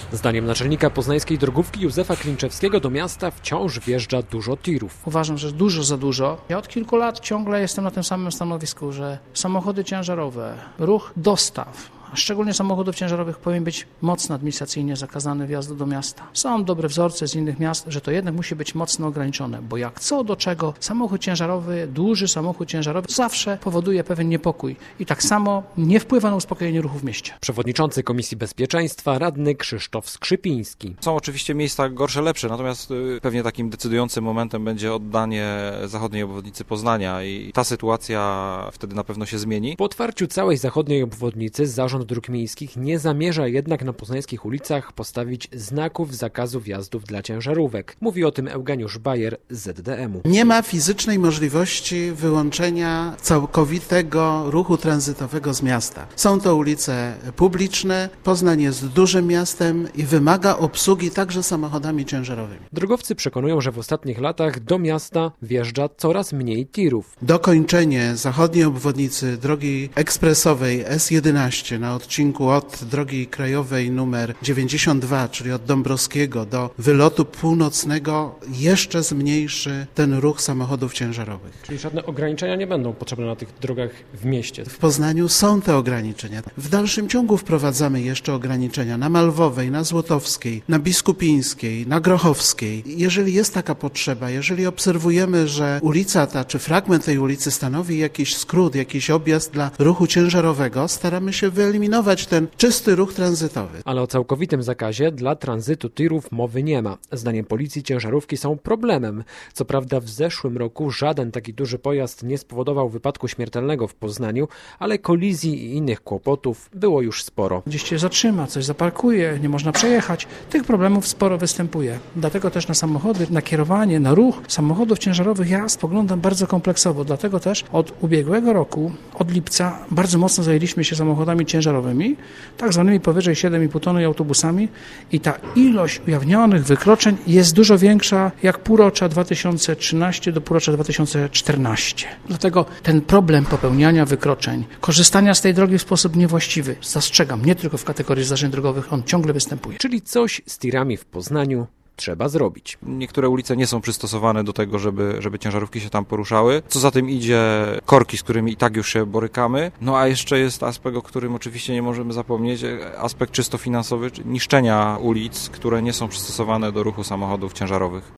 Zdaniem naczelnika poznańskiej drogówki Józefa Klinczewskiego do miasta wciąż wjeżdża dużo tirów. Uważam, że dużo za dużo. Ja od kilku lat ciągle jestem na tym samym stanowisku, że samochody ciężarowe, ruch dostaw, a szczególnie samochodów ciężarowych powinien być mocno administracyjnie zakazany wjazdu do miasta. Są dobre wzorce z innych miast, że to jednak musi być mocno ograniczone, bo jak co do czego, samochód ciężarowy, duży samochód ciężarowy zawsze powoduje pewien niepokój i tak samo nie wpływa na uspokojenie ruchu w mieście. Przewodniczący Komisji Bezpieczeństwa, radny Krzysztof Skrzypiński. Są oczywiście miejsca gorsze, lepsze, natomiast pewnie takim decydującym momentem będzie oddanie zachodniej obwodnicy Poznania i ta sytuacja wtedy na pewno się zmieni. Po otwarciu całej zachodniej obwodnicy Zarząd Dróg Miejskich nie zamierza jednak na poznańskich ulicach postawić znaków zakazu wjazdów dla ciężarówek. Mówi o tym Eugeniusz Bajer z ZDM-u. Nie ma fizycznej możliwości wyłączenia całkowitego ruchu tranzytowego z miasta. Są to ulice publiczne, Poznań jest dużym miastem i wymaga obsługi także samochodami ciężarowymi. Drogowcy przekonują, że w ostatnich latach do miasta wjeżdża coraz mniej tirów. Dokończenie zachodniej obwodnicy drogi ekspresowej S11 na odcinku od drogi krajowej numer 92, czyli od Dąbrowskiego do wylotu północnego, jeszcze zmniejszy ten ruch samochodów ciężarowych. Czyli żadne ograniczenia nie będą potrzebne na tych drogach w mieście. W Poznaniu są te ograniczenia. W dalszym ciągu wprowadzamy jeszcze ograniczenia na Malwowej, na Złotowskiej, na Biskupińskiej, na Grochowskiej. Jeżeli jest taka potrzeba, jeżeli obserwujemy, że ulica ta czy fragment tej ulicy stanowi jakiś skrót, jakiś objazd dla ruchu ciężarowego, staramy się wyeliminować ten czysty ruch tranzytowy. Ale o całkowitym zakazie dla tranzytu tirów mowy nie ma. Zdaniem policji ciężarówki są problemem. Co prawda w zeszłym roku żaden taki duży pojazd nie spowodował wypadku śmiertelnego w Poznaniu, ale kolizji i innych kłopotów było już sporo. Gdzieś się zatrzyma, coś zaparkuje, nie można przejechać. Tych problemów sporo występuje. Dlatego też na samochody, na kierowanie, na ruch samochodów ciężarowych ja spoglądam bardzo kompleksowo. Dlatego też od ubiegłego roku, od lipca, bardzo mocno zajęliśmy się samochodami ciężarowymi, tak zwanymi powyżej 7,5 tony autobusami i ta ilość ujawnionych wykroczeń jest dużo większa jak półrocza 2013 do półrocza 2014. Dlatego ten problem popełniania wykroczeń, korzystania z tej drogi w sposób niewłaściwy, zastrzegam, nie tylko w kategorii zdarzeń drogowych, on ciągle występuje. Czyli coś z tirami w Poznaniu trzeba zrobić. Niektóre ulice nie są przystosowane do tego, żeby ciężarówki się tam poruszały. Co za tym idzie, korki, z którymi i tak już się borykamy. No a jeszcze jest aspekt, o którym oczywiście nie możemy zapomnieć, aspekt czysto finansowy, niszczenia ulic, które nie są przystosowane do ruchu samochodów ciężarowych.